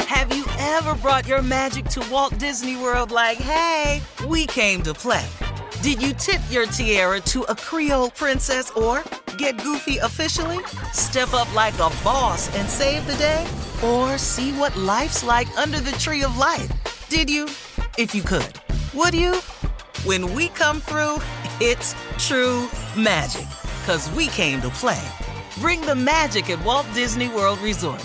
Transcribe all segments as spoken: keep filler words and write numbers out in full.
Have you ever brought your magic to Walt Disney World like, hey, we came to play? Did you tip your tiara to a Creole princess or get goofy officially? Step up like a boss and save the day? Or see what life's like under the tree of life? Did you? If you could. Would you? When we come through, it's true magic. 'Cause we came to play. Bring the magic at Walt Disney World Resort.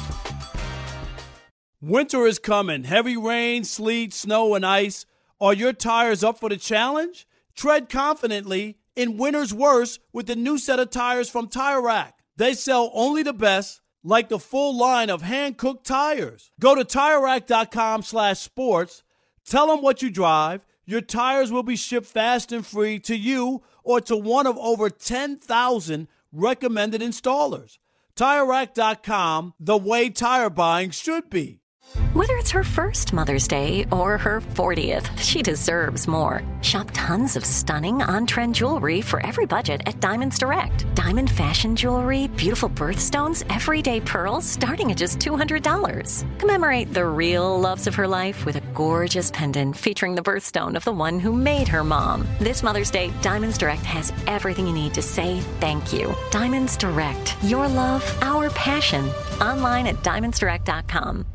Winter is coming. Heavy rain, sleet, snow, and ice. Are your tires up for the challenge? Tread confidently in winter's worst with the new set of tires from Tire Rack. They sell only the best, like the full line of hand-cooked tires. Go to Tire Rack dot com slash sports. Tell them what you drive. Your tires will be shipped fast and free to you or to one of over ten thousand recommended installers. Tire Rack dot com, the way tire buying should be. Whether it's her first Mother's Day or her fortieth, she deserves more. Shop tons of stunning on-trend jewelry for every budget at Diamonds Direct. Diamond fashion jewelry, beautiful birthstones, everyday pearls starting at just two hundred dollars. Commemorate the real loves of her life with a gorgeous pendant featuring the birthstone of the one who made her mom. This Mother's Day, Diamonds Direct has everything you need to say thank you. Diamonds Direct. Your love, our passion. Online at Diamonds Direct dot com.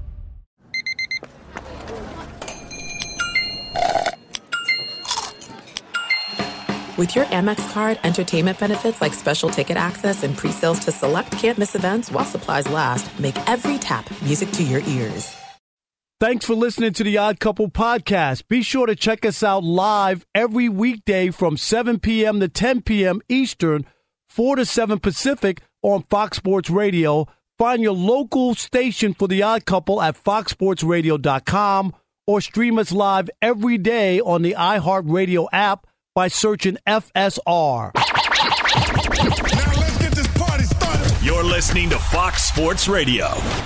With your Amex card, entertainment benefits like special ticket access and pre-sales to select can't-miss events while supplies last make every tap music to your ears. Thanks for listening to the Odd Couple podcast. Be sure to check us out live every weekday from seven p.m. to ten p.m. Eastern, four to seven Pacific on Fox Sports Radio. Find your local station for the Odd Couple at fox sports radio dot com or stream us live every day on the iHeartRadio app by searching F S R. Now let's get this party started. You're listening to Fox Sports Radio.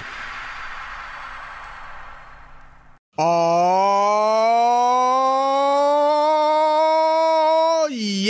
Oh,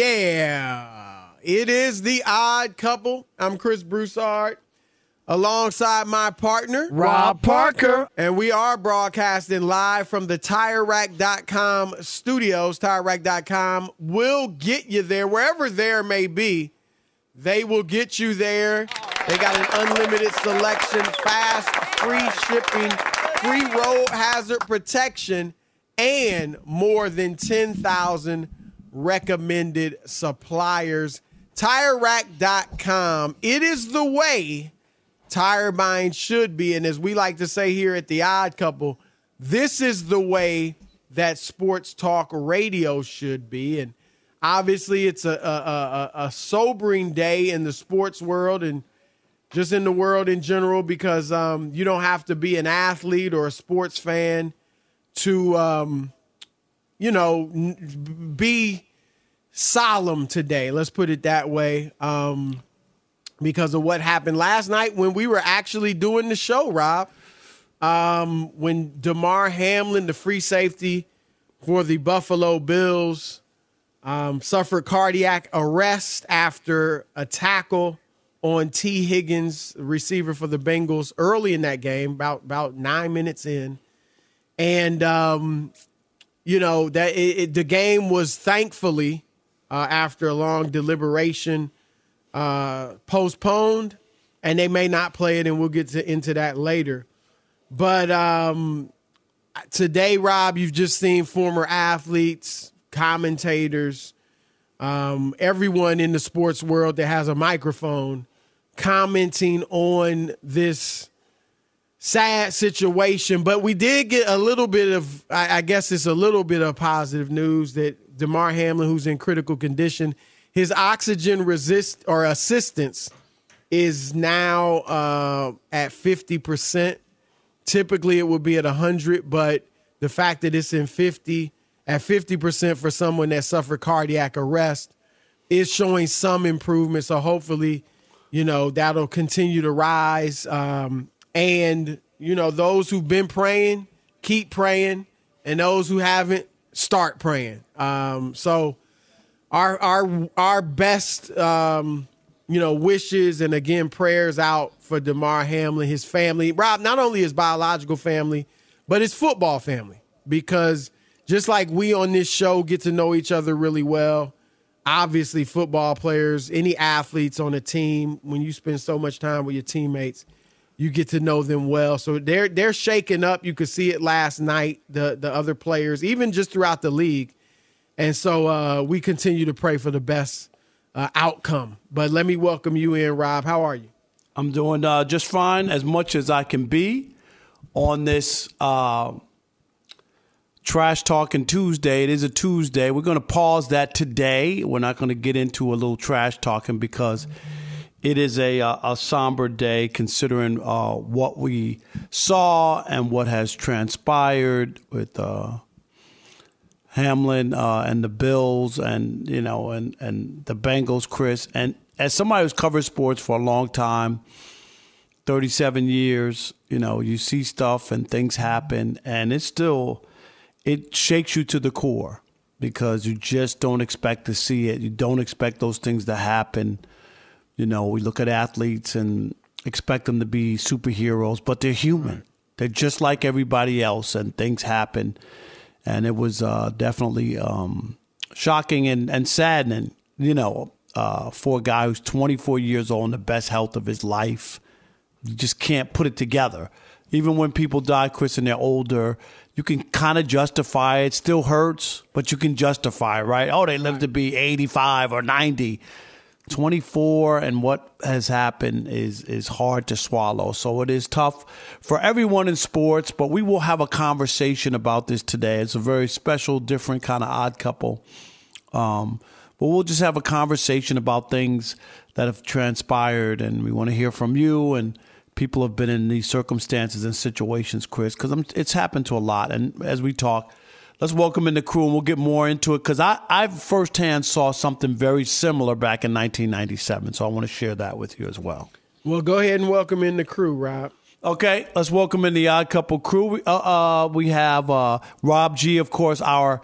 yeah. It is the Odd Couple. I'm Chris Broussard, alongside my partner, Rob Parker. And we are broadcasting live from the Tire Rack dot com studios. Tire Rack dot com will get you there, wherever there may be. They will get you there. They got an unlimited selection, fast, free shipping, free road hazard protection, and more than ten thousand recommended suppliers. Tire Rack dot com. It is the way tire buying should be. And as we like to say here at the Odd Couple, this is the way that sports talk radio should be. And obviously it's a, a, a, a sobering day in the sports world and just in the world in general, because um, you don't have to be an athlete or a sports fan to, um, you know, n- be solemn today. Let's put it that way. Um, because of what happened last night when we were actually doing the show, Rob. Um, when Damar Hamlin, the free safety for the Buffalo Bills, um, suffered cardiac arrest after a tackle on T. Higgins, receiver for the Bengals, early in that game, about, about nine minutes in. And, um, you know, that it, it, the game was thankfully, uh, after a long deliberation, Uh, postponed, and they may not play it, and we'll get to, into that later. But um, today, Rob, you've just seen former athletes, commentators, um, everyone in the sports world that has a microphone commenting on this sad situation. But we did get a little bit of, I, I guess it's a little bit of positive news that Damar Hamlin, who's in critical condition, his oxygen resist or assistance is now uh, at fifty percent. Typically, it would be at one hundred, but the fact that it's in fifty, at fifty percent for someone that suffered cardiac arrest is showing some improvement. So hopefully, you know, that'll continue to rise. Um, and, you know, those who've been praying, keep praying. And those who haven't, start praying. Um, so, Our our our best, um, you know, wishes and, again, prayers out for Damar Hamlin, his family. Rob, not only his biological family, but it's football family, because just like we on this show get to know each other really well, obviously football players, any athletes on a team, when you spend so much time with your teammates, you get to know them well. So they're they're shaking up. You could see it last night, the the other players, even just throughout the league. And so uh, we continue to pray for the best uh, outcome. But let me welcome you in, Rob. How are you? I'm doing uh, just fine, as much as I can be on this uh, Trash Talking Tuesday. It is a Tuesday. We're going to pause that today. We're not going to get into a little trash talking because it is a, a, a somber day, considering uh, what we saw and what has transpired with uh, Hamlin uh, and the Bills, and you know, and and the Bengals, Chris. And as somebody who's covered sports for a long time, thirty-seven years, you know, you see stuff and things happen, and it's still, it shakes you to the core because you just don't expect to see it. You don't expect those things to happen. You know, we look at athletes and expect them to be superheroes, but they're human. They're just like everybody else, and things happen. And it was uh, definitely um, shocking and, and saddening, you know, uh, for a guy who's twenty-four years old in the best health of his life. You just can't put it together. Even when people die, Chris, and they're older, you can kind of justify it. It still hurts, but you can justify it, right? Oh, they live to be eighty-five or ninety. twenty-four, and what has happened is is hard to swallow. So it is tough for everyone in sports, but we will have a conversation about this today. It's a very special, different kind of odd couple. Um, but we'll just have a conversation about things that have transpired, and we want to hear from you, and people have been in these circumstances and situations, Chris, because it's happened to a lot. And as we talk, let's welcome in the crew, and we'll get more into it, because I, I firsthand saw something very similar back in nineteen ninety-seven, so I want to share that with you as well. Well, go ahead and welcome in the crew, Rob. Okay, let's welcome in the Odd Couple crew. We, uh, uh, we have uh, Rob G, of course, our,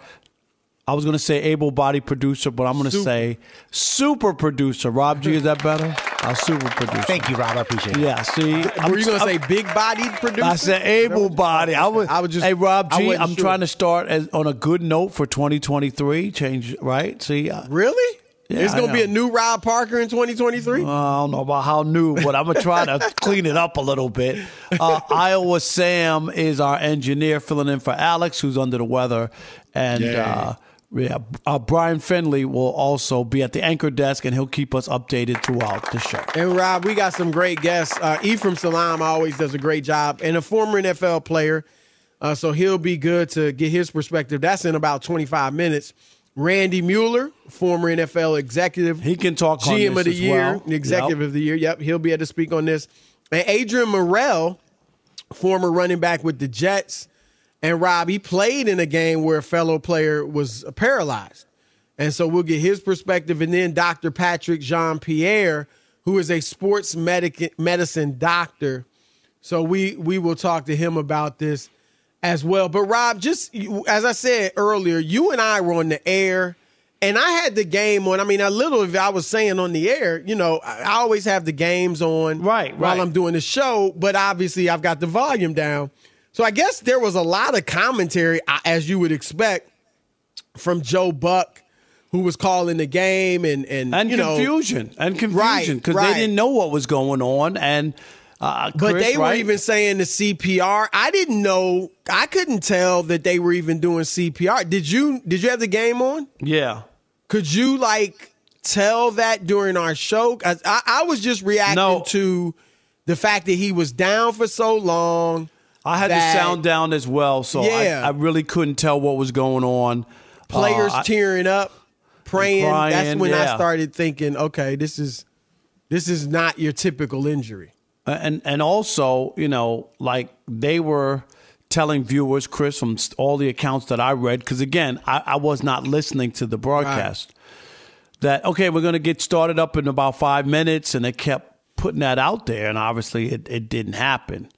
I was going to say able-bodied producer, but I'm going to say super producer. Rob G, is that better? Our super producer. Thank you, Rob. I appreciate it. Yeah, see. Were I'm, you going to say big-bodied producer? I said able-bodied. I was, I was just, hey, Rob G, I'm sure. trying to start as, on a good note for twenty twenty-three. Change, right? See. Uh, really? Yeah, There's going to be a new Rob Parker in twenty twenty-three? Uh, I don't know about how new, but I'm going to try to clean it up a little bit. Uh, Iowa Sam is our engineer, filling in for Alex, who's under the weather. And uh, yeah, uh, Brian Finley will also be at the anchor desk, and he'll keep us updated throughout the show. And, Rob, we got some great guests. Uh, Ephraim Salaam always does a great job, and a former N F L player, uh, so he'll be good to get his perspective. That's in about twenty-five minutes. Randy Mueller, former N F L executive. He can talk on G M this of the as year, well. executive Yep. of the year. Yep, he'll be able to speak on this. And Adrian Morrell, former running back with the Jets. And, Rob, he played in a game where a fellow player was paralyzed. And so we'll get his perspective. And then Doctor Patrick Jean-Pierre, who is a sports medic- medicine doctor. So we, we will talk to him about this as well. But, Rob, just as I said earlier, you and I were on the air, and I had the game on. I mean, a little of I was saying on the air, you know, I always have the games on right, while right. I'm doing the show, but obviously I've got the volume down. So I guess there was a lot of commentary, as you would expect, from Joe Buck, who was calling the game, and and, and you confusion know, and confusion because right, right. they didn't know what was going on, and uh, Chris, but they were right? even saying the C P R. I didn't know. I couldn't tell that they were even doing C P R. Did you? Did you have the game on? Yeah. Could you like tell that during our show? I, I, I was just reacting no. to the fact that he was down for so long. I had that, the sound down as well, so yeah. I, I really couldn't tell what was going on. Players uh, tearing up, praying. crying, That's when yeah. I started thinking, okay, this is this is not your typical injury. And and also, you know, like they were telling viewers, Chris, from all the accounts that I read, because again, I, I was not listening to the broadcast, right. that, okay, we're going to get started up in about five minutes, and they kept putting that out there, and obviously it, it didn't happen.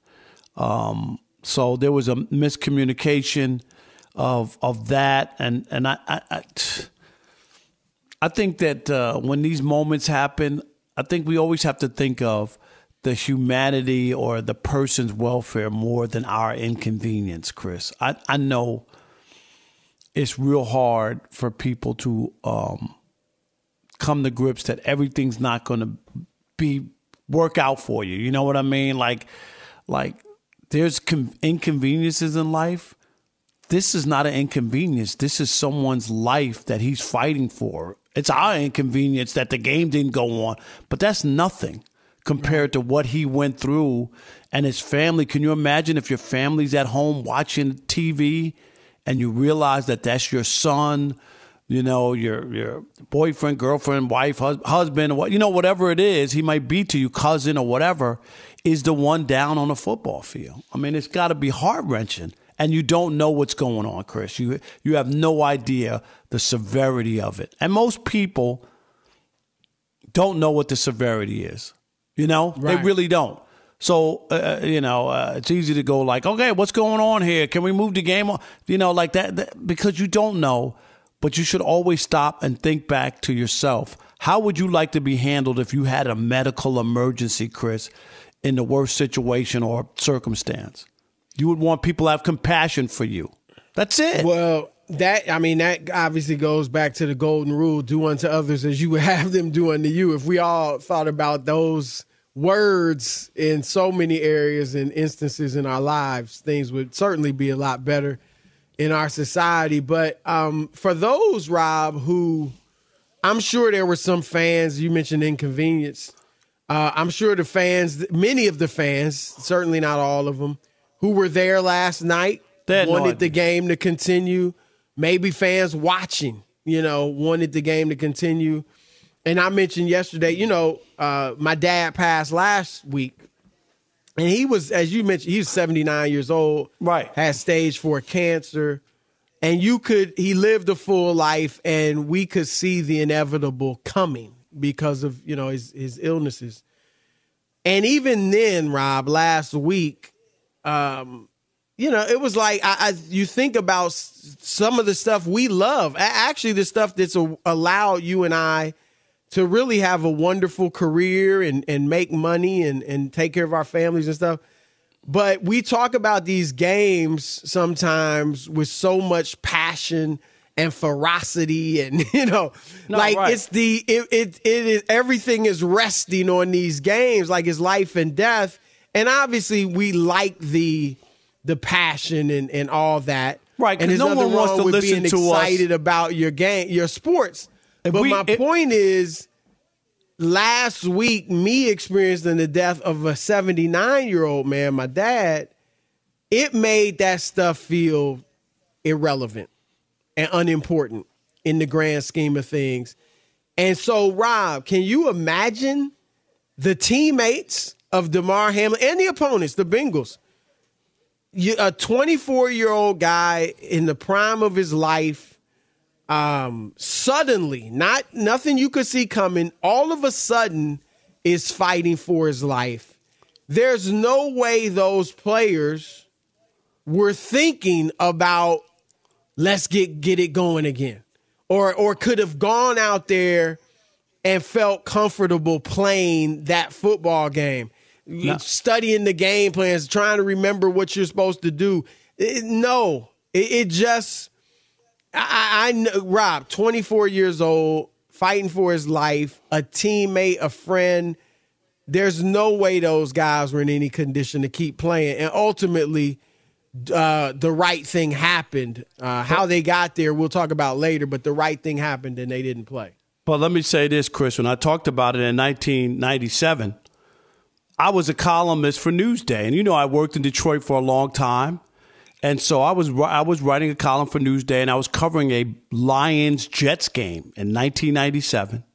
Um, so there was a miscommunication of of that, and and I I, I, I think that uh, when these moments happen, I think we always have to think of the humanity or the person's welfare more than our inconvenience, Chris. I, I know it's real hard for people to um, come to grips that everything's not going to be work out for you. You know what I mean? Like, like there's com- inconveniences in life. This is not an inconvenience. This is someone's life that he's fighting for. It's our inconvenience that the game didn't go on, but that's nothing compared to what he went through and his family. Can you imagine if your family's at home watching T V and you realize that that's your son, you know, your your boyfriend, girlfriend, wife, hus- husband, what you know, whatever it is, he might be to you, cousin or whatever, is the one down on a football field. I mean, it's got to be heart-wrenching. And you don't know what's going on, Chris. You you have no idea the severity of it. And most people don't know what the severity is. You know, right. They really don't. So, uh, you know, uh, it's easy to go like, okay, what's going on here? Can we move the game on? You know, like that, that because you don't know. But you should always stop and think back to yourself. How would you like to be handled if you had a medical emergency, Chris, in the worst situation or circumstance? You would want people to have compassion for you. That's it. Well, that, I mean, that obviously goes back to the golden rule, do unto others as you would have them do unto you. If we all thought about those words in so many areas and instances in our lives, things would certainly be a lot better in our society. But um, for those, Rob, who I'm sure there were some fans, you mentioned inconvenience. Uh, I'm sure the fans, many of the fans, certainly not all of them, who were there last night, wanted the game to continue. Maybe fans watching, you know, wanted the game to continue. And I mentioned yesterday, you know, uh, my dad passed last week. And he was, as you mentioned, he was seventy-nine years old. Right. Had stage four cancer. And you could, he lived a full life, and we could see the inevitable coming because of, you know, his, his illnesses. And even then, Rob, last week, Um, you know, it was like I, I, you think about s- some of the stuff we love. A- actually, the stuff that's a, allowed you and I to really have a wonderful career and, and make money and, and take care of our families and stuff. But we talk about these games sometimes with so much passion and ferocity, and you know, no, like right. it's the it, it it is everything is resting on these games, like it's life and death. And obviously, we like the the passion and, and all that. Right, and there's no nothing one wants wrong to with listen being to excited us. about your game, your sports. If but we, my it, point is, last week, me experiencing the death of a seventy-nine-year-old man, my dad, it made that stuff feel irrelevant and unimportant in the grand scheme of things. And so, Rob, can you imagine the teammates of Damar Hamlin and the opponents, the Bengals? You, a twenty-four-year-old guy in the prime of his life, um, suddenly, not nothing you could see coming, all of a sudden is fighting for his life. There's no way those players were thinking about, let's get get it going again, or or could have gone out there and felt comfortable playing that football game. No. Studying the game plans, trying to remember what you're supposed to do. It, no, it, it just, I, I know, Rob, twenty-four years old, fighting for his life, a teammate, a friend. There's no way those guys were in any condition to keep playing. And ultimately, uh, the right thing happened. Uh, how they got there, we'll talk about later, but the right thing happened and they didn't play. But let me say this, Chris. When I talked about it in nineteen ninety-seven, I was a columnist for Newsday, and you know I worked in Detroit for a long time, and so I was I was writing a column for Newsday, and I was covering a Lions-Jets game in nineteen ninety-seven,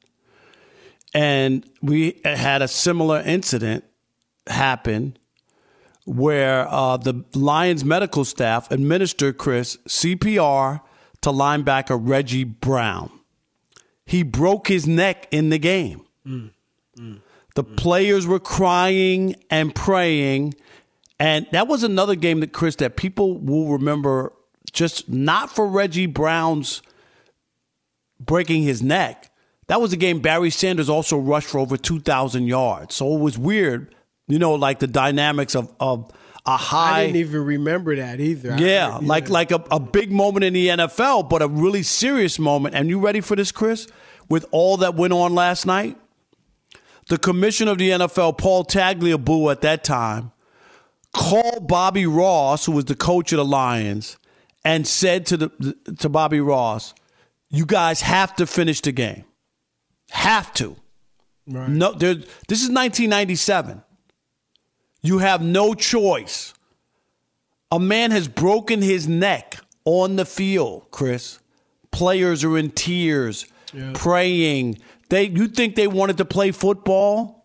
and we had a similar incident happen where uh, the Lions medical staff administered, Chris, C P R to linebacker Reggie Brown. He broke his neck in the game. Mm, mm. The players were crying and praying. And that was another game that, Chris, that people will remember, just not for Reggie Brown's breaking his neck. That was a game Barry Sanders also rushed for over two thousand yards. So it was weird. You know, like the dynamics of, of a high. I didn't even remember that either. Yeah, I, like yeah. like a, a big moment in the N F L, but a really serious moment. And you ready for this, Chris? With all that went on last night? The commissioner of the N F L, Paul Tagliabue, at that time, called Bobby Ross, who was the coach of the Lions, and said to the to Bobby Ross, you guys have to finish the game. Have to. Right. No, there, this is nineteen ninety-seven. You have no choice. A man has broken his neck on the field, Chris. Players are in tears, yeah. praying. They, you think they wanted to play football?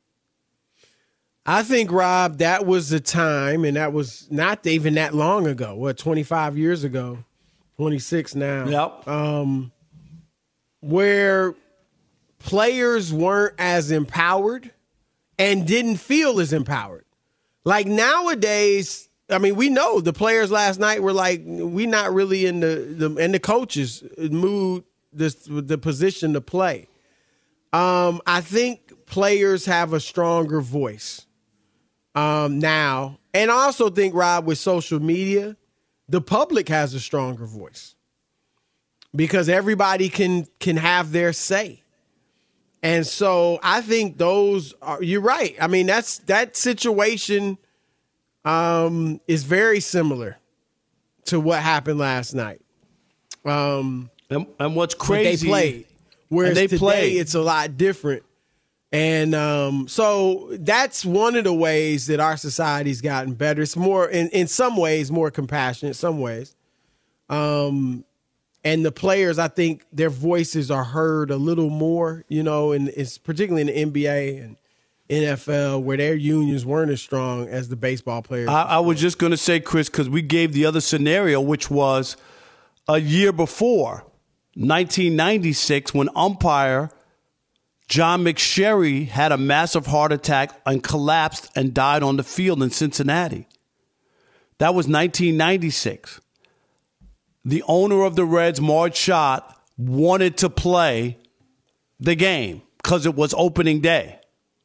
I think, Rob, that was the time, and that was not even that long ago. What, twenty-five years ago? twenty-six now. Yep. Um, where players weren't as empowered and didn't feel as empowered. Like nowadays, I mean, we know the players last night were like, we not really in the, the and the coaches mood, this, the position to play. Um, I think players have a stronger voice um, now. And I also think, Rob, with social media, the public has a stronger voice because everybody can can have their say. And so I think those are, you're right. I mean, that's that situation um, is very similar to what happened last night. Um, and, and what's crazy, they played. Whereas they today played. It's a lot different. And um, so that's one of the ways that our society's gotten better. It's more, in, in some ways, more compassionate, some ways. Um, and the players, I think their voices are heard a little more, you know, and it's particularly in the N B A and N F L where their unions weren't as strong as the baseball players. I, I was just going to say, Chris, because we gave the other scenario, which was a year before, nineteen ninety-six, when umpire John McSherry had a massive heart attack and collapsed and died on the field in Cincinnati. That was nineteen ninety-six. The owner of the Reds, Marge Schott, wanted to play the game because it was opening day.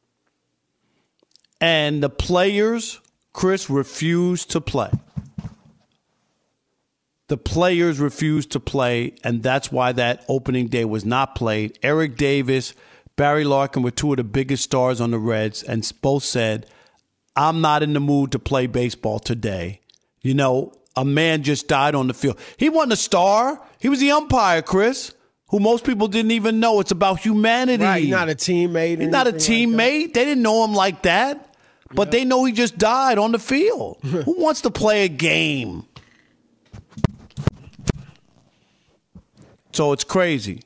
And the players, Chris, refused to play. The players refused to play, and that's why that opening day was not played. Eric Davis, Barry Larkin were two of the biggest stars on the Reds, and both said, I'm not in the mood to play baseball today. You know, a man just died on the field. He wasn't a star. He was the umpire, Chris, who most people didn't even know. It's about humanity. Right, he's not a teammate. He's not a teammate. Like they didn't know him like that, but yep. They know he just died on the field. Who wants to play a game? So it's crazy.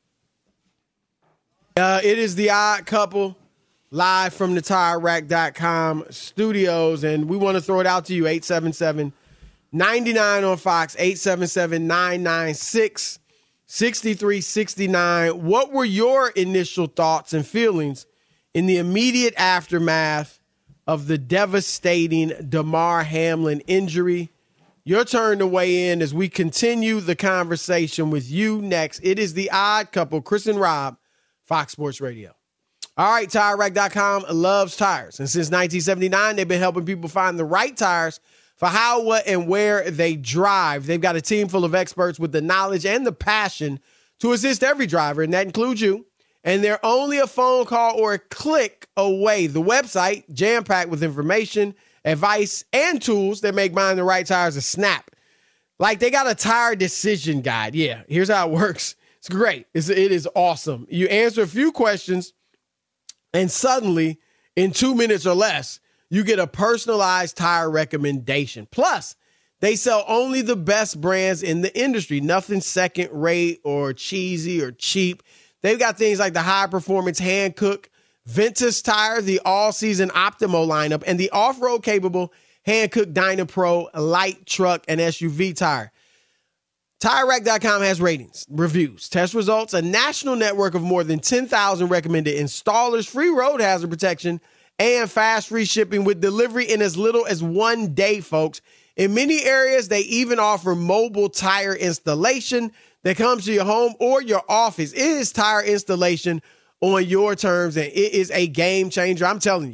Uh, it is The Odd Couple, live from the tire rack dot com studios, and we want to throw it out to you, eight seven seven, nine nine on Fox, eight seven seven, nine nine six, six three six nine. What were your initial thoughts and feelings in the immediate aftermath of the devastating Damar Hamlin injury? Your turn to weigh in as we continue the conversation with you next. It is The Odd Couple, Chris and Rob, Fox Sports Radio. All right, tire rack dot com loves tires. And since nineteen seventy-nine, they've been helping people find the right tires for how, what, and where they drive. They've got a team full of experts with the knowledge and the passion to assist every driver, and that includes you. And they're only a phone call or a click away. The website, jam-packed with information, advice, and tools that make buying the right tires a snap. Like they got a tire decision guide. Yeah, here's how it works. It's great. It's, it is awesome. You answer a few questions, and suddenly, in two minutes or less, you get a personalized tire recommendation. Plus, they sell only the best brands in the industry. Nothing second rate or cheesy or cheap. They've got things like the high-performance Hankook Ventus tire, the all-season Optimo lineup, and the off-road capable Hankook Dynapro light truck and S U V tire. tire rack dot com has ratings, reviews, test results, a national network of more than ten thousand recommended installers, free road hazard protection, and fast free shipping with delivery in as little as one day, folks. In many areas, they even offer mobile tire installation that comes to your home or your office. It is tire installation on your terms, and it is a game changer. I'm telling you.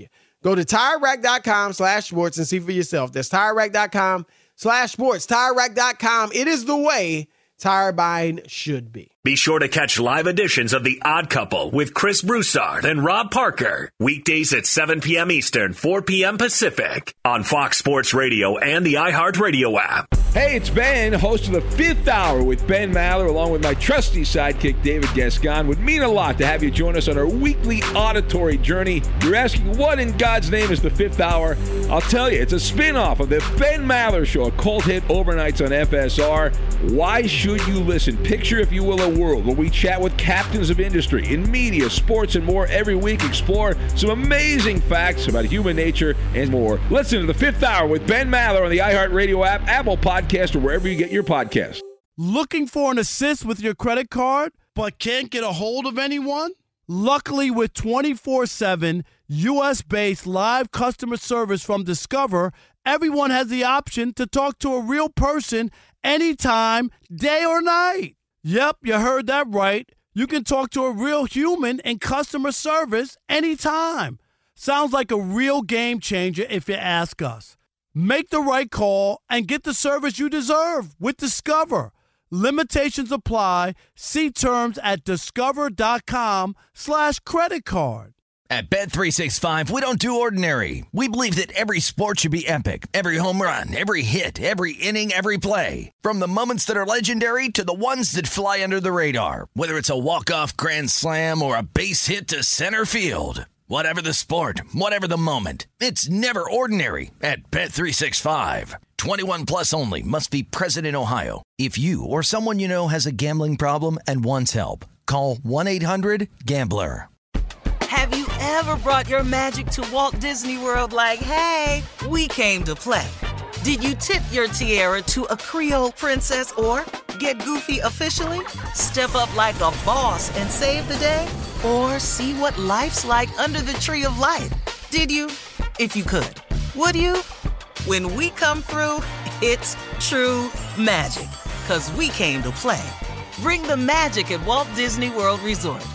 Go to TireRack.com slash sports and see for yourself. That's TireRack.com slash sports. TireRack dot com. It is the way tire buying should be. Be sure to catch live editions of The Odd Couple with Chris Broussard and Rob Parker. Weekdays at seven p.m. Eastern, four p.m. Pacific on Fox Sports Radio and the iHeartRadio app. Hey, it's Ben, host of The Fifth Hour with Ben Maller, along with my trusty sidekick, David Gascon. Would mean a lot to have you join us on our weekly auditory journey. You're asking, what in God's name is The Fifth Hour? I'll tell you, it's a spin-off of The Ben Maller Show, a cult hit overnights on F S R. Why should you listen? Picture, if you will, a world where we chat with captains of industry in media, sports, and more every week. Explore some amazing facts about human nature and more. Listen to The Fifth Hour with Ben Maller on the iHeartRadio app, Apple Podcast, or wherever you get your podcasts. Looking for an assist with your credit card, but can't get a hold of anyone? Luckily, with twenty-four seven U S-based live customer service from Discover, everyone has the option to talk to a real person anytime, day or night. Yep, you heard that right. You can talk to a real human in customer service anytime. Sounds like a real game changer if you ask us. Make the right call and get the service you deserve with Discover. Limitations apply. See terms at discover.com slash credit card. At Bet three sixty-five, we don't do ordinary. We believe that every sport should be epic. Every home run, every hit, every inning, every play. From the moments that are legendary to the ones that fly under the radar. Whether it's a walk-off grand slam or a base hit to center field. Whatever the sport, whatever the moment. It's never ordinary at Bet three sixty-five. twenty-one plus only. Must be present in Ohio. If you or someone you know has a gambling problem and wants help, call one eight hundred gambler. Have you ever brought your magic to Walt Disney World like, hey, we came to play? Did you tip your tiara to a Creole princess or get goofy officially? Step up like a boss and save the day? Or see what life's like under the tree of life? Did you? If you could. Would you? When we come through, it's true magic. 'Cause we came to play. Bring the magic at Walt Disney World Resort.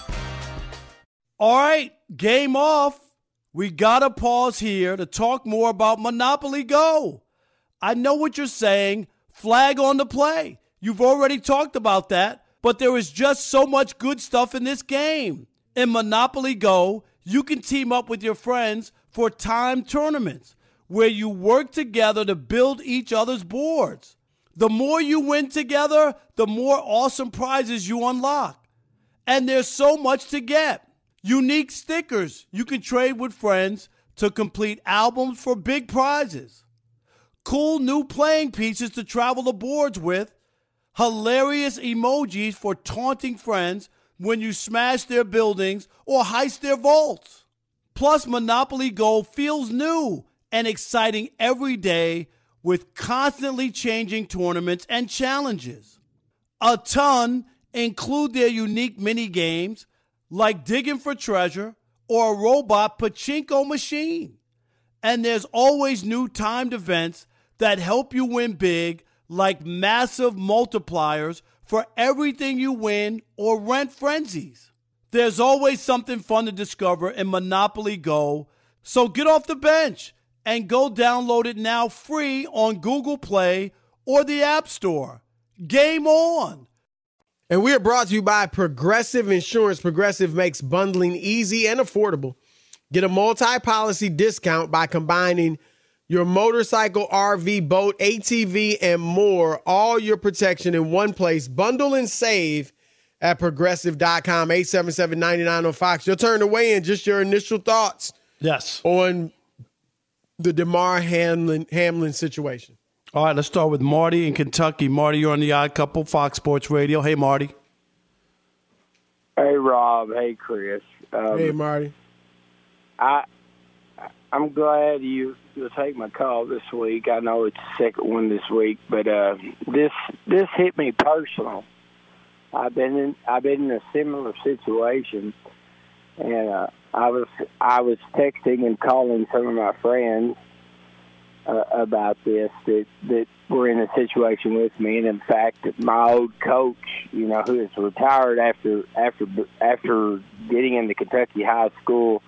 All right, game off. We got to pause here to talk more about Monopoly Go. I know what you're saying. Flag on the play. You've already talked about that, but there is just so much good stuff in this game. In Monopoly Go, you can team up with your friends for timed tournaments where you work together to build each other's boards. The more you win together, the more awesome prizes you unlock. And there's so much to get. Unique stickers you can trade with friends to complete albums for big prizes. Cool new playing pieces to travel the boards with. Hilarious emojis for taunting friends when you smash their buildings or heist their vaults. Plus, Monopoly Go feels new and exciting every day with constantly changing tournaments and challenges. A ton include their unique mini games like digging for treasure or a robot pachinko machine. And there's always new timed events that help you win big, like massive multipliers for everything you win or rent frenzies. There's always something fun to discover in Monopoly Go, so get off the bench and go download it now free on Google Play or the App Store. Game on! And we are brought to you by Progressive Insurance. Progressive makes bundling easy and affordable. Get a multi-policy discount by combining your motorcycle, R V, boat, A T V, and more. All your protection in one place. Bundle and save at progressive dot com. eight seven seven, nine nine on Fox. Your turn to weigh in. Just your initial thoughts. Yes. On the DeMar Hamlin, Hamlin situation. All right, let's start with Marty in Kentucky. Marty, you're on the Odd Couple, Fox Sports Radio. Hey, Marty. Hey, Rob. Hey, Chris. Um, hey, Marty. I, I'm glad you you'll take my call this week. I know it's the second one this week, but uh, this this hit me personal. I've been in I've been in a similar situation, and uh, I was I was texting and calling some of my friends Uh, about this, that that were in a situation with me, and in fact, my old coach, you know, who is retired after after after getting into Kentucky high school,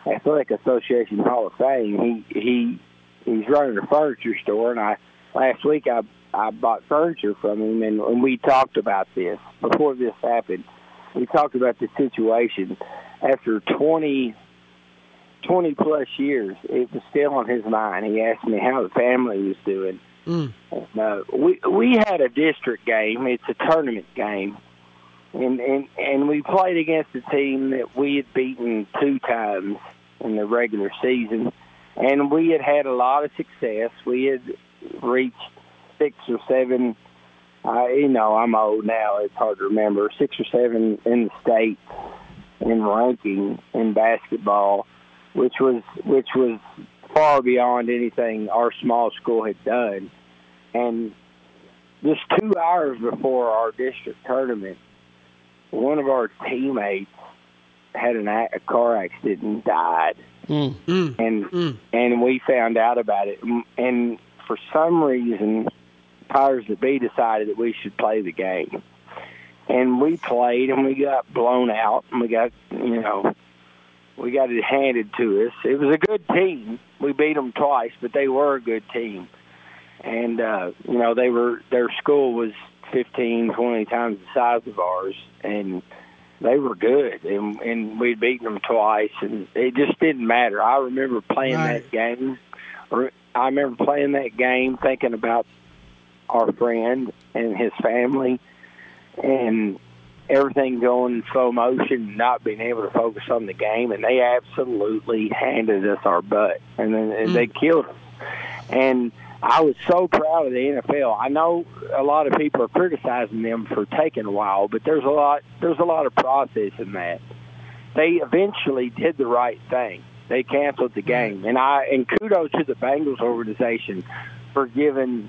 Athletic Association Hall of Fame. He he he's running a furniture store, and I last week I I bought furniture from him, and, and we talked about this before this happened. We talked about the situation. After twenty, twenty plus years, it was still on his mind. He asked me how the family was doing. Mm. And, uh, we we had a district game. It's a tournament game, and and and we played against a team that we had beaten two times in the regular season, and we had had a lot of success. We had reached six or seven. Uh, you know, I'm old now. It's hard to remember. Six or seven in the state in ranking in basketball, which was which was far beyond anything our small school had done. And just two hours before our district tournament, one of our teammates had an, a car accident and died. Mm. Mm. And mm. and we found out about it. And for some reason, powers that be decided that we should play the game. And we played, and we got blown out, and we got, you know, we got it handed to us. It was a good team. We beat them twice, but they were a good team. And, uh, you know, they were their school was fifteen, twenty times the size of ours, and they were good. And, and we'd beaten them twice, and it just didn't matter. I remember playing right. that game. I remember playing that game thinking about our friend and his family and everything going in slow motion, not being able to focus on the game, and they absolutely handed us our butt, and then mm. they killed us. And I was so proud of the N F L. I know a lot of people are criticizing them for taking a while, but there's a lot there's a lot of process in that. They eventually did the right thing. They canceled the game, and I and kudos to the Bengals organization for giving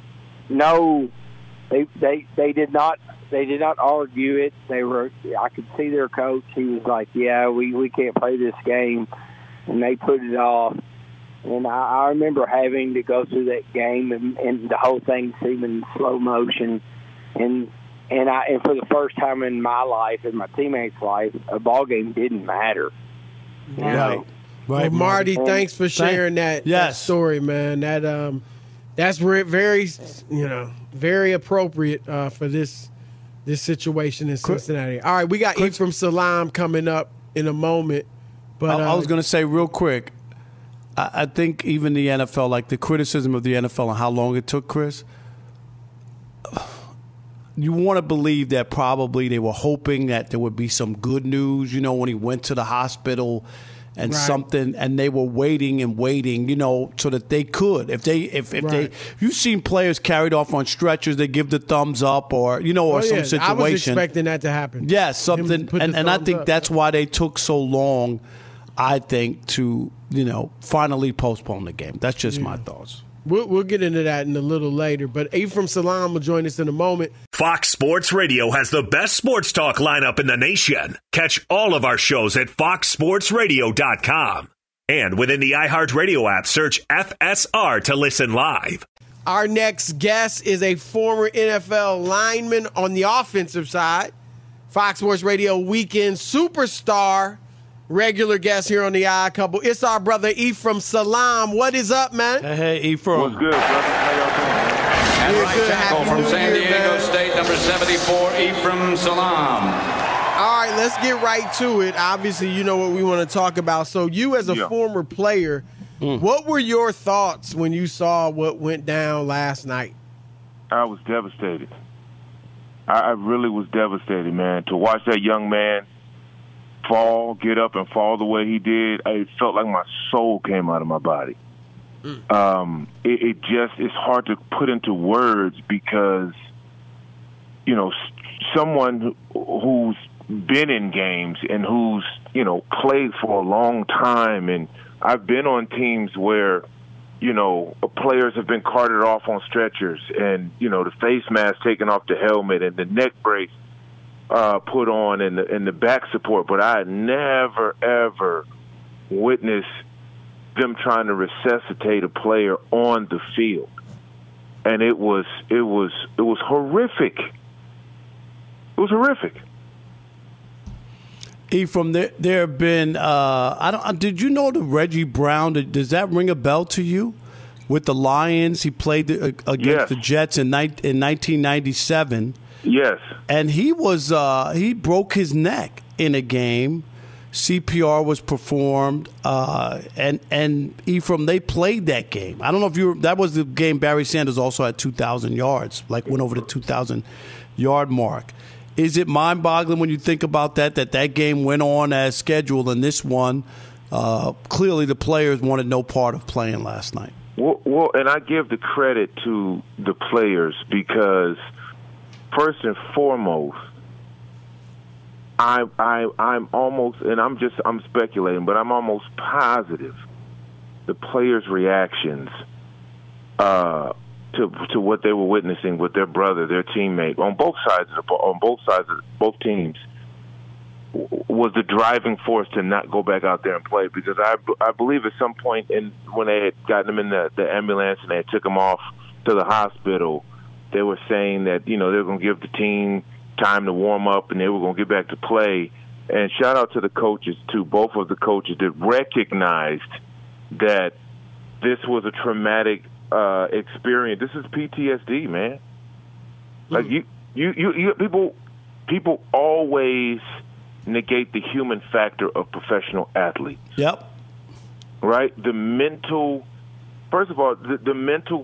no. They they they did not they did not argue it. They were. I could see their coach. He was like, "Yeah, we, we can't play this game," and they put it off. And I, I remember having to go through that game and, and the whole thing seeming in slow motion, and and I and for the first time in my life and my teammates' life, a ball game didn't matter. You right. know? Right, well, Marty, and, thanks for sharing that, yes. that story, man. That um, that's very, you know, very appropriate uh, for this this situation in Cincinnati. All right, we got quick. Ephraim Salaam coming up in a moment. But I, uh, I was going to say real quick, I, I think even the N F L, like the criticism of the N F L and how long it took, Chris, you want to believe that probably they were hoping that there would be some good news, you know, when he went to the hospital and right. something, and they were waiting and waiting, you know, so that they could. If they, if, if right. they, you've seen players carried off on stretchers, they give the thumbs up, or you know, or oh, some yeah. situation. I was expecting that to happen. Yes, yeah, something, and, and I think up. that's why they took so long. I think to you know finally postpone the game. That's just yeah. my thoughts. We'll, we'll get into that in a little later, but Ephraim Salaam will join us in a moment. Fox Sports Radio has the best sports talk lineup in the nation. Catch all of our shows at fox sports radio dot com. And within the iHeartRadio app, search F S R to listen live. Our next guest is a former N F L lineman on the offensive side, Fox Sports Radio weekend superstar, regular guest here on the Odd Couple. It's our brother Ephraim Salaam. What is up, man? Hey, hey Ephraim. What's good, brother? How y'all doing? And right tackle from San Diego State, number seventy-four, Ephraim Salaam. All right, let's get right to it. Obviously, you know what we want to talk about. So you as a yeah. former player, mm. what were your thoughts when you saw what went down last night? I was devastated. I really was devastated, man. To watch that young man fall, get up and fall the way he did, it felt like my soul came out of my body. Mm. Um, it, it just, it's hard to put into words because, you know, someone who's been in games and who's, you know, played for a long time, and I've been on teams where, you know, players have been carted off on stretchers and, you know, the face mask taken off the helmet and the neck brace uh, put on and the, and the back support, but I had never, ever witnessed them trying to resuscitate a player on the field. And it was, it was, it was horrific. It was horrific. Ephraim, there, there have been. Uh, I don't. Did you know the Reggie Brown? Does that ring a bell to you? With the Lions, he played the, uh, against yes. the Jets in, ni- in nineteen ninety-seven. Yes, and he was uh, he broke his neck in a game. C P R was performed, uh, and and Ephraim, they played that game. I don't know if you were, that was the game Barry Sanders also had two thousand yards, like went over the two thousand yard mark. Is it mind-boggling when you think about that, that that game went on as scheduled, and this one, uh, clearly the players wanted no part of playing last night? Well, well, and I give the credit to the players because, first and foremost, I, I, I'm almost, and I'm just, I'm speculating, but I'm almost positive the players' reactions uh, to to what they were witnessing with their brother, their teammate, on both sides of the, on both sides of both teams, was the driving force to not go back out there and play. Because I, I believe at some point in when they had gotten him in the, the ambulance and they took him off to the hospital, they were saying that, you know, they were going to give the team time to warm up and they were going to get back to play. And shout out to the coaches, too, both of the coaches that recognized that this was a traumatic uh, experience. This is P T S D, man. Mm-hmm. Like you, you, you, you, people, people always negate the human factor of professional athletes. Yep. Right? The mental, first of all, the, the mental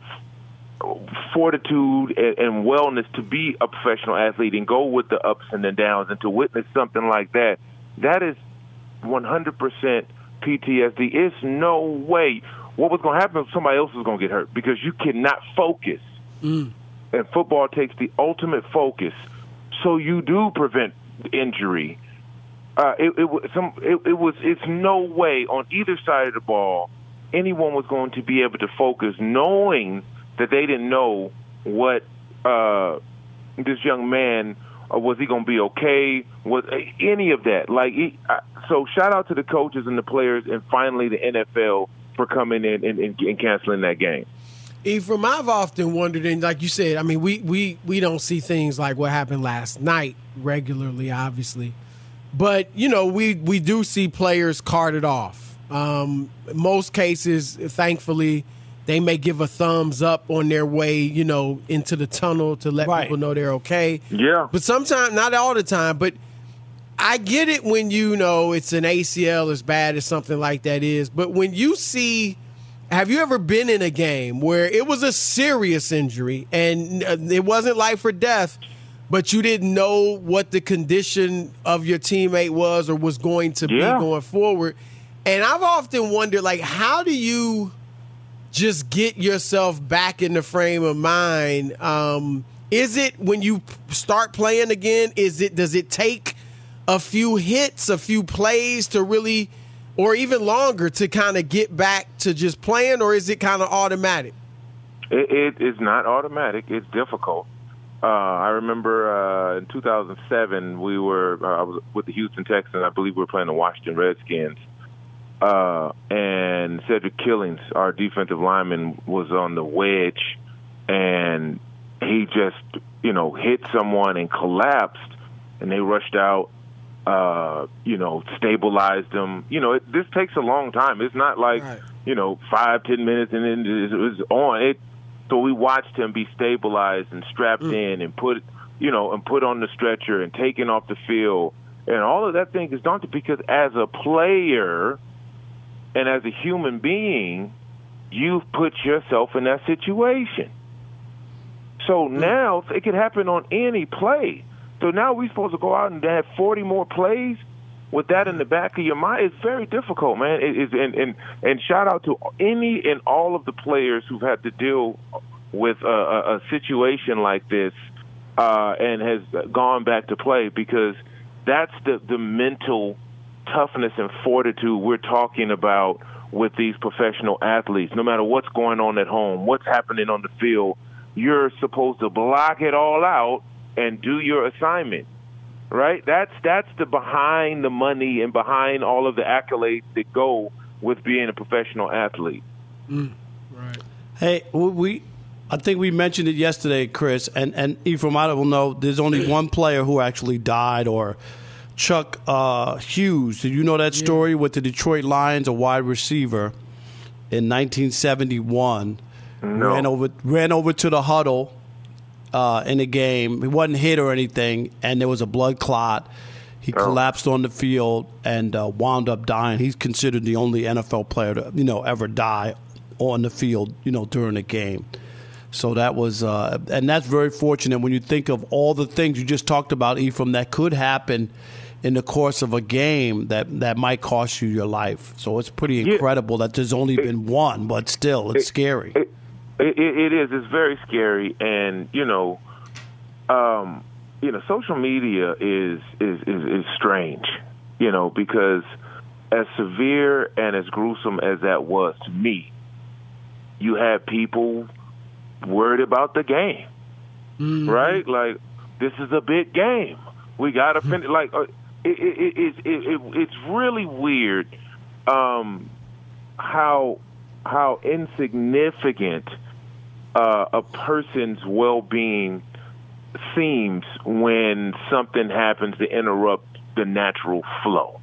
fortitude and, and wellness to be a professional athlete and go with the ups and the downs and to witness something like that, that is one hundred percent P T S D. It's no way what was going to happen if somebody else was going to get hurt because you cannot focus. Mm. And football takes the ultimate focus, so you do prevent injury. Uh, it, it, some, it, it was. It's no way on either side of the ball anyone was going to be able to focus, knowing that they didn't know what uh, this young man uh, was he going to be okay? Was uh, any of that? Like, he, uh, so shout out to the coaches and the players, and finally the N F L for coming in and, and, and canceling that game. Ephraim, I've often wondered, and like you said, I mean, we we we don't see things like what happened last night regularly, obviously. But, you know, we, we do see players carted off. Um, most cases, thankfully, they may give a thumbs up on their way, you know, into the tunnel to let right. people know they're okay. Yeah. But sometimes, not all the time, but I get it when you know it's an A C L as bad as something like that is. But when you see, have you ever been in a game where it was a serious injury and it wasn't life or death, but you didn't know what the condition of your teammate was or was going to yeah. be going forward? And I've often wondered, like, how do you just get yourself back in the frame of mind? Um, is it when you start playing again, is it, does it take a few hits, a few plays to really, or even longer to kind of get back to just playing, or is it kind of automatic? It, it is not automatic. It's difficult. Uh, I remember uh, in two thousand seven, we were uh, I was with the Houston Texans. I believe we were playing the Washington Redskins. Uh, and Cedric Killings, our defensive lineman, was on the wedge, and he just, you know, hit someone and collapsed, and they rushed out, uh, you know, stabilized him. You know, it, this takes a long time. It's not like, right. you know, five, ten minutes and then it was on. It, so we watched him be stabilized and strapped mm. in and put, you know, and put on the stretcher and taken off the field. And all of that thing is daunting because as a player and as a human being, you've put yourself in that situation. So now it could happen on any play. So now we're supposed to go out and have forty more plays with that in the back of your mind. It's very difficult, man. It is, and, and, and shout out to any and all of the players who've had to deal with a, a, a situation like this uh, and has gone back to play, because that's the, the mental toughness and fortitude we're talking about with these professional athletes. No matter what's going on at home, what's happening on the field, you're supposed to block it all out and do your assignment, right? That's that's the behind the money and behind all of the accolades that go with being a professional athlete. Mm, right. Hey, we, I think we mentioned it yesterday, Chris, and, and Ephraim, I don't know, there's only one player who actually died or Chuck uh, Hughes. Did you know that story yeah. with the Detroit Lions, a wide receiver in nineteen seventy-one? No. Ran over, ran over to the huddle uh, in the game. He wasn't hit or anything, and there was a blood clot. He oh. collapsed on the field and uh, wound up dying. He's considered the only N F L player to, you know, ever die on the field, you know, during a game. So that was, uh, and that's very fortunate when you think of all the things you just talked about, Ephraim, that could happen in the course of a game that, that might cost you your life. So it's pretty incredible yeah. that there's only it, been one, but still, it's it, scary. It, it, it is. It's very scary. And, you know, um, you know, social media is, is, is, is strange, you know, because as severe and as gruesome as that was to me, you had people worried about the game, mm-hmm. right? Like, this is a big game. We got to finish. Like, uh, it, it, it, it, it, it's really weird um, how how insignificant uh, a person's well-being seems when something happens to interrupt the natural flow.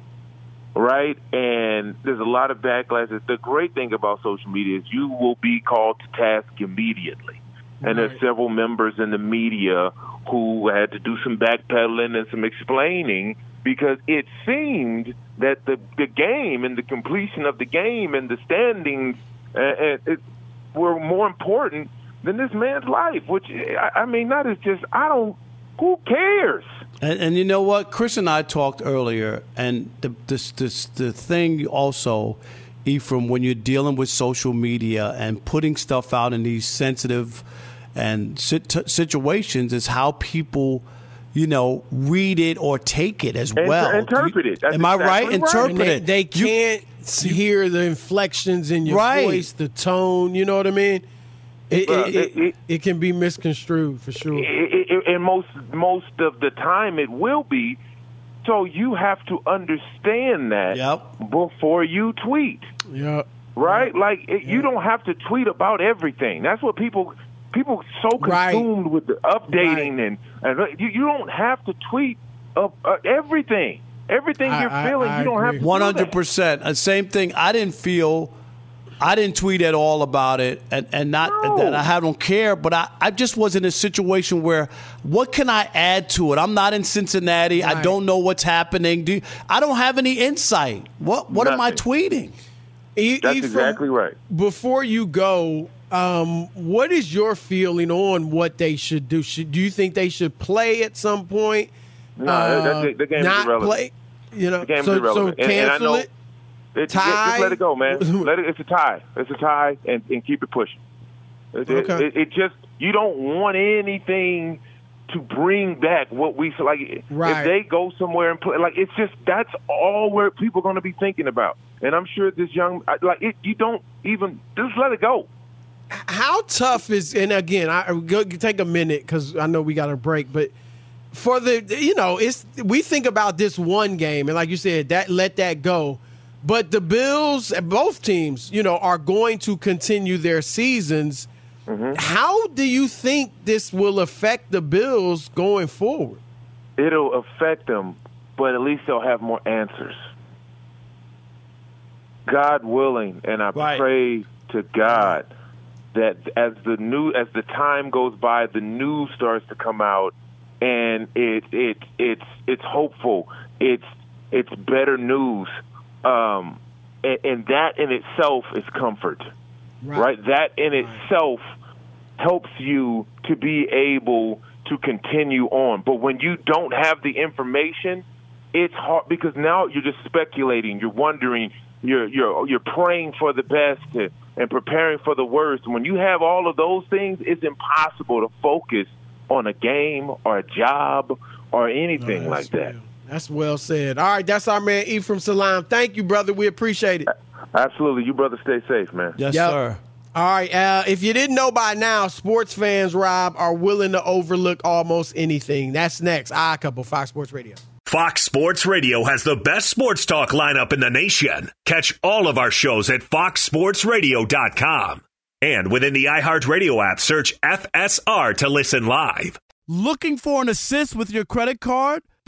Right? And there's a lot of backlash. The great thing about social media is you will be called to task immediately. And right. there's several members in the media who had to do some backpedaling and some explaining because it seemed that the, the game and the completion of the game and the standings uh, it, were more important than this man's life, which, I, I mean, that is just, I don't, who cares? And, and you know what? Chris and I talked earlier, and the this, this, the thing also, Ephraim, when you're dealing with social media and putting stuff out in these sensitive and sit- situations is how people, you know, read it or take it as well. Interpret it. That's Am I exactly right? Interpret they, it. They can't you, hear the inflections in your right. voice, the tone, you know what I mean? It, uh, it, it, it, it can be misconstrued for sure. It, it, and most most of the time it will be. So you have to understand that yep. before you tweet. Yep. Right? Like it, yep. you don't have to tweet about everything. That's what people people so consumed right. with the updating right. and and you, you don't have to tweet of uh, everything. Everything I, you're I, feeling, I you don't agree. have to. One hundred percent. The same thing. I didn't feel. I didn't tweet at all about it, and, and not no. that I don't care, but I, I just was in a situation where what can I add to it? I'm not in Cincinnati. Right. I don't know what's happening. Do you, I don't have any insight. What what am I tweeting? E- That's e- exactly right. Before you go, um, what is your feeling on what they should do? Should, do you think they should play at some point? No, uh, that, the game not is irrelevant. Play, you know, the game so, is irrelevant. So cancel and, and I know, it. It, tie. Just let it go, man. Let it. It's a tie. It's a tie, and, and keep it pushing. It, okay. it, it just you don't want anything to bring back what we like. Right. If they go somewhere and play, like it's just that's all where people are going to be thinking about. And I'm sure this young, like it, you don't even just let it go. How tough is? And again, I go take a minute because I know we got a break, but. For the, you know, it's we think about this one game, and like you said, that let that go. But the Bills, both teams, you know, are going to continue their seasons. Mm-hmm. How do you think this will affect the Bills going forward? It'll affect them, but at least they'll have more answers. God willing, and I right. pray to God that as the new as the time goes by, the news starts to come out. And it it it's it's hopeful. It's it's better news, um, and, and that in itself is comfort, right? right? That in right. itself helps you to be able to continue on. But when you don't have the information, it's hard because now you're just speculating. You're wondering. You're you're you're praying for the best and, and preparing for the worst. And when you have all of those things, it's impossible to focus on a game or a job or anything no, like that. Real. That's well said. All right, that's our man Ephraim Salaam. Thank you, brother. We appreciate it. Absolutely. You brother stay safe, man. Yes, yep. sir. All right. Uh, if you didn't know by now, sports fans, Rob, are willing to overlook almost anything. That's next. Odd Couple, Fox Sports Radio. Fox Sports Radio has the best sports talk lineup in the nation. Catch all of our shows at fox sports radio dot com. And within the iHeartRadio app, search F S R to listen live. Looking for an assist with your credit card,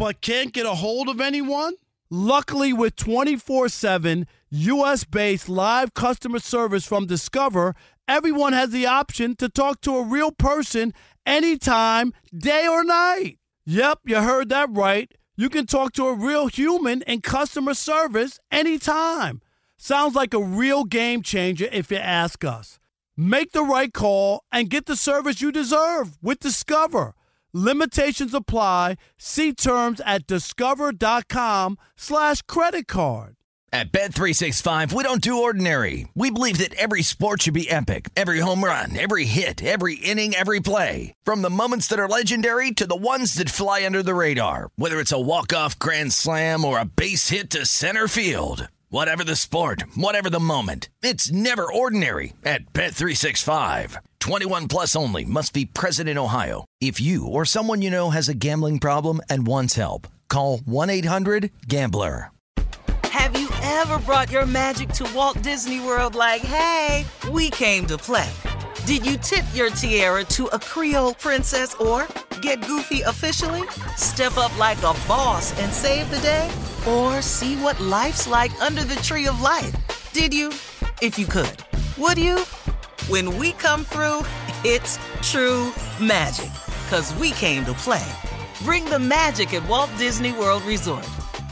but can't get a hold of anyone? Luckily, with twenty-four seven U S-based live customer service from Discover, everyone has the option to talk to a real person anytime, day or night. Yep, you heard that right. You can talk to a real human in customer service anytime. Sounds like a real game changer if you ask us. Make the right call and get the service you deserve with Discover. Limitations apply. See terms at discover.com slash credit card. At Bet three sixty-five, we don't do ordinary. We believe that every sport should be epic. Every home run, every hit, every inning, every play. From the moments that are legendary to the ones that fly under the radar. Whether it's a walk-off grand slam or a base hit to center field. Whatever the sport, whatever the moment, it's never ordinary at Bet three sixty-five. twenty-one plus only. Must be present in Ohio. If you or someone you know has a gambling problem and wants help, call one eight hundred gambler. Have you ever brought your magic to Walt Disney World like, hey, we came to play? Did you tip your tiara to a Creole princess or get goofy officially? Step up like a boss and save the day? Or see what life's like under the tree of life? Did you? If you could. Would you? When we come through, it's true magic. 'Cause we came to play. Bring the magic at Walt Disney World Resort.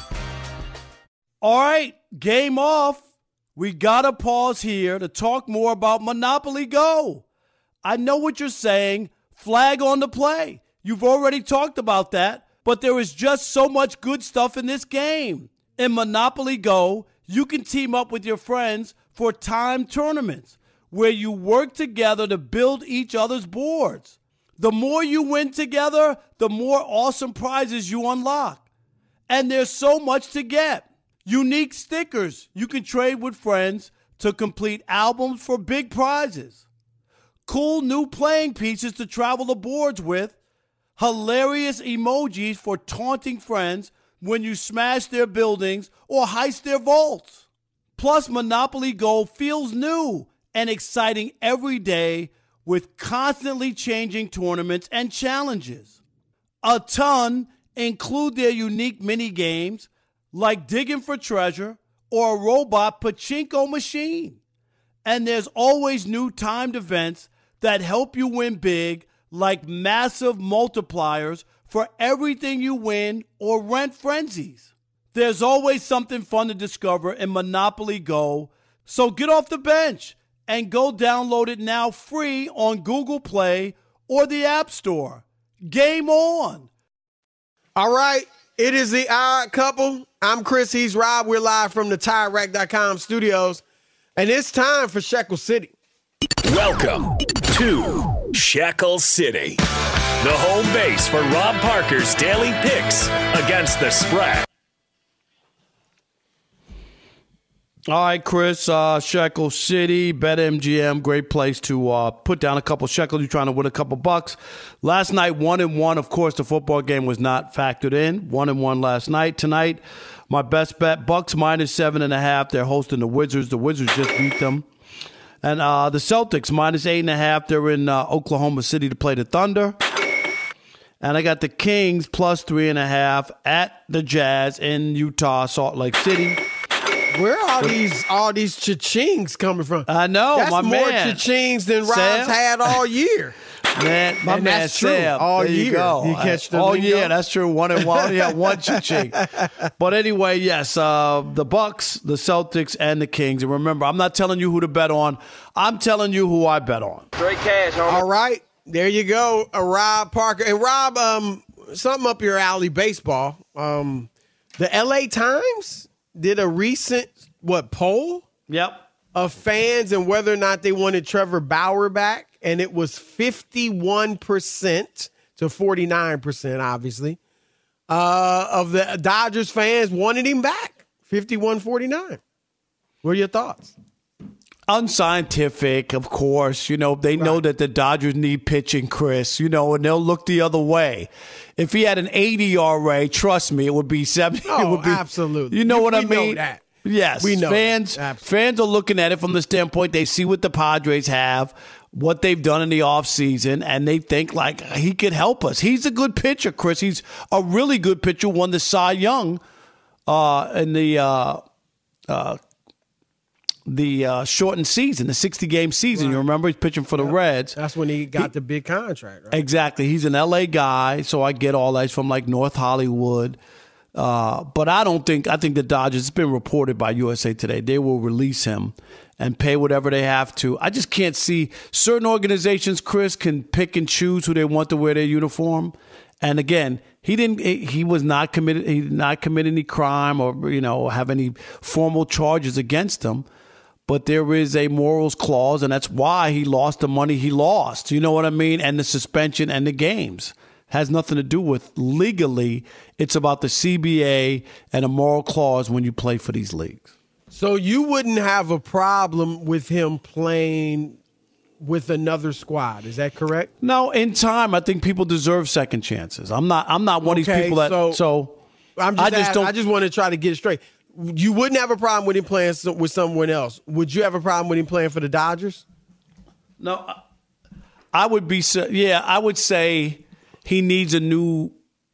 All right, game off. We gotta pause here to talk more about Monopoly Go. I know what you're saying. Flag on the play. You've already talked about that, but there is just so much good stuff in this game. In Monopoly Go, you can team up with your friends for timed tournaments where you work together to build each other's boards. The more you win together, the more awesome prizes you unlock. And there's so much to get. Unique stickers you can trade with friends to complete albums for big prizes. Cool new playing pieces to travel the boards with. Hilarious emojis for taunting friends when you smash their buildings or heist their vaults. Plus, Monopoly Go feels new and exciting every day with constantly changing tournaments and challenges. A ton include their unique mini games like digging for treasure or a robot pachinko machine. And there's always new timed events that help you win big, like massive multipliers for everything you win or rent frenzies. There's always something fun to discover in Monopoly Go, so get off the bench and go download it now free on Google Play or the App Store. Game on! All right, it is the Odd Couple. I'm Chris, he's Rob. We're live from the Tire Rack dot com studios, and it's time for Shekel City. Welcome to Shekel City, the home base for Rob Parker's daily picks against the spread. All right, Chris, uh, Shekel City, BetMGM, great place to uh, put down a couple shekels. You're trying to win a couple bucks. Last night, one and one. Of course, the football game was not factored in. One and one last night. Tonight, my best bet, Bucks minus seven and a half. They're hosting the Wizards. The Wizards just beat them. And uh, the Celtics minus eight and a half. They're in uh, Oklahoma City to play the Thunder. And I got the Kings plus three and a half at the Jazz in Utah, Salt Lake City. Where are all these all these cha-chings coming from? I know, that's my more man. cha-chings than Rob's Sam? had all year. Man, my and man that's true. Sam. All there year. You go. You catch the all lingo? year. That's true. One and one. Yeah, one cha-ching. But anyway, yes, uh, the Bucks, the Celtics, and the Kings. And remember, I'm not telling you who to bet on. I'm telling you who I bet on. Great cash, homie. All right, there you go, uh, Rob Parker. And Rob, um, something up your alley, baseball. Um, the L A Times did a recent what poll? Yep. Of fans and whether or not they wanted Trevor Bauer back, and it was fifty-one percent to forty-nine percent, obviously, uh, of the Dodgers fans wanted him back. fifty-one forty-nine. What are your thoughts? Unscientific, of course. You know, they right. know that the Dodgers need pitching, Chris, you know, and they'll look the other way. If he had an eighty E R A, trust me, it would be seventy. Oh, it would be, absolutely. You know we, what we I mean? Know that. Yes, we know fans. Fans are looking at it from the standpoint they see what the Padres have. what they've done in the offseason, and they think like he could help us. He's a good pitcher, Chris. He's a really good pitcher. Won the Cy Young uh, in the uh, uh, the uh, shortened season, the sixty-game season. Right. You remember he's pitching for the yep. Reds. That's when he got he, the big contract, right? Exactly. He's an L A guy, so I get all that. He's from like North Hollywood. Uh, but I don't think – I think the Dodgers – it's been reported by U S A Today. They will release him and pay whatever they have to. I just can't see – certain organizations, Chris, can pick and choose who they want to wear their uniform. And again, he didn't – he was not committed – he did not commit any crime or, you know, have any formal charges against him. But there is a morals clause, and that's why he lost the money he lost. You know what I mean? And the suspension and the games. Has nothing to do with legally. It's about the C B A and a moral clause when you play for these leagues. So you wouldn't have a problem with him playing with another squad. Is that correct? No, in time, I think people deserve second chances. I'm not. I'm not one okay, of these people that. So, so I'm just. I just ask, don't. I just want to try to get it straight. You wouldn't have a problem with him playing with someone else. Would you have a problem with him playing for the Dodgers? No, I would be. Yeah, I would say. He needs a new,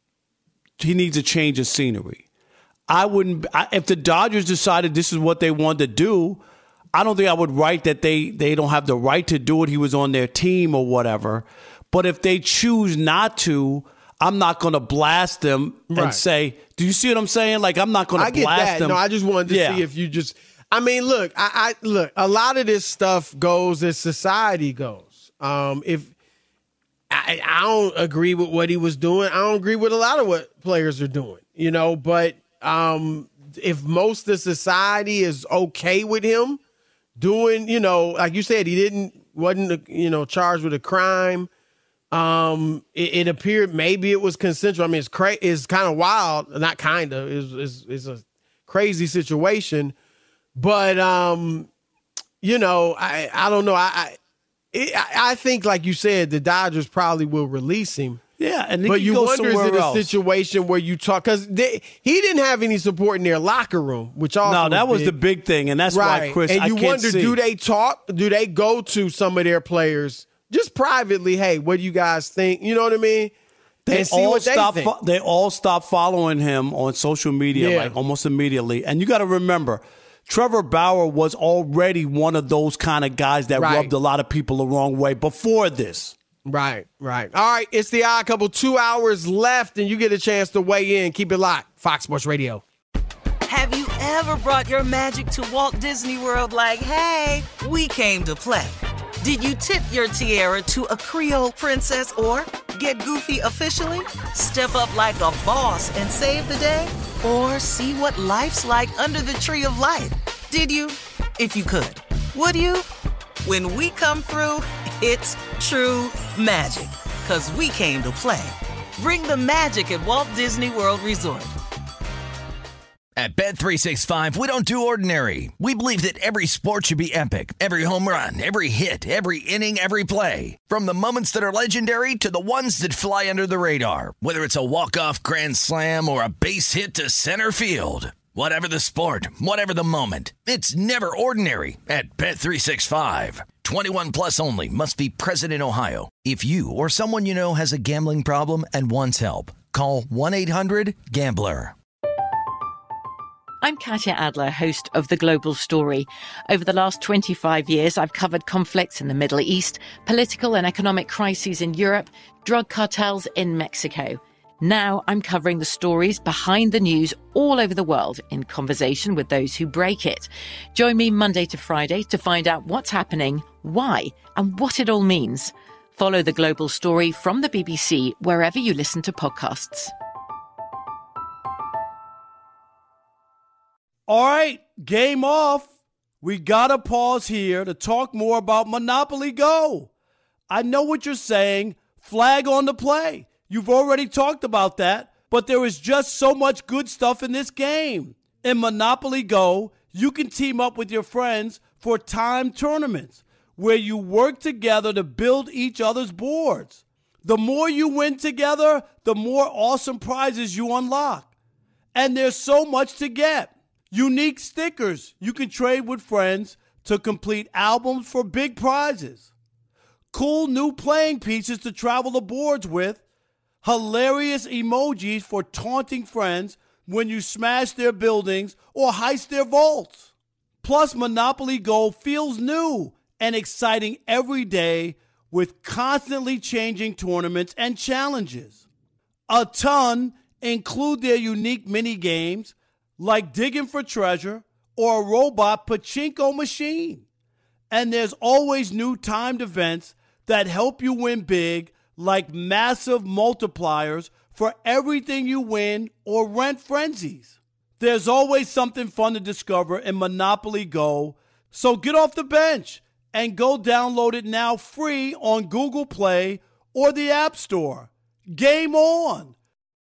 he needs a change of scenery. I wouldn't, I, if the Dodgers decided this is what they wanted to do, I don't think I would write that they, they don't have the right to do it. He was on their team or whatever. But if they choose not to, I'm not going to blast them right. and say, do you see what I'm saying? Like, I'm not going to blast that. them. No, I just wanted to yeah. see if you just, I mean, look, I, I look, a lot of this stuff goes as society goes. Um, if, I, I don't agree with what he was doing. I don't agree with a lot of what players are doing, you know, but um, if most of society is okay with him doing, you know, like you said, he didn't, wasn't, you know, charged with a crime. Um, it, it appeared maybe it was consensual. I mean, it's cra- it's kind of wild, not kind of, it's, it's, it's a crazy situation, but, um, you know, I, I don't know. I, I I think, like you said, the Dodgers probably will release him. Yeah, and but you go wonder is it a else. situation where you talk because he didn't have any support in their locker room, which also no, that was, was the big thing, and that's right. why Chris. And you I can't wonder, see. do they talk? Do they go to some of their players just privately? Hey, what do you guys think? You know what I mean? They and see all what they stop. think. Fo- they all stopped following him on social media, Yeah. like almost immediately. And you got to remember. Trevor Bauer was already one of those kind of guys that right. rubbed a lot of people the wrong way before this. Right, right. All right, it's the Odd Couple. Two hours left, and you get a chance to weigh in. Keep it locked. Fox Sports Radio. Have you ever brought your magic to Walt Disney World like, hey, we came to play? Did you tip your tiara to a Creole princess or get goofy officially? Step up like a boss and save the day? Or see what life's like under the tree of life? Did you? If you could. Would you? When we come through, it's true magic. 'Cause we came to play. Bring the magic at Walt Disney World Resort. At Bet three sixty-five, we don't do ordinary. We believe that every sport should be epic. Every home run, every hit, every inning, every play. From the moments that are legendary to the ones that fly under the radar. Whether it's a walk-off grand slam or a base hit to center field. Whatever the sport, whatever the moment. It's never ordinary at Bet three sixty-five. twenty-one plus only. Must be present in Ohio. If you or someone you know has a gambling problem and wants help, call one eight hundred gambler. I'm Katya Adler, host of The Global Story. Over the last twenty-five years, I've covered conflicts in the Middle East, political and economic crises in Europe, drug cartels in Mexico. Now I'm covering the stories behind the news all over the world in conversation with those who break it. Join me Monday to Friday to find out what's happening, why, and what it all means. Follow The Global Story from the B B C wherever you listen to podcasts. All right, game off. We got to pause here to talk more about Monopoly Go. I know what you're saying. Flag on the play. You've already talked about that, but there is just so much good stuff in this game. In Monopoly Go, you can team up with your friends for timed tournaments where you work together to build each other's boards. The more you win together, the more awesome prizes you unlock. And there's so much to get. Unique stickers you can trade with friends to complete albums for big prizes. cool new playing pieces to travel the boards with, hilarious emojis for taunting friends when you smash their buildings or heist their vaults. Plus, Monopoly Go feels new and exciting every day with constantly changing tournaments and challenges. A ton include their unique mini games like digging for treasure or a robot pachinko machine. And there's always new timed events that help you win big, like massive multipliers for everything you win or rent frenzies. There's always something fun to discover in Monopoly Go, so get off the bench and go download it now free on Google Play or the App Store. Game on!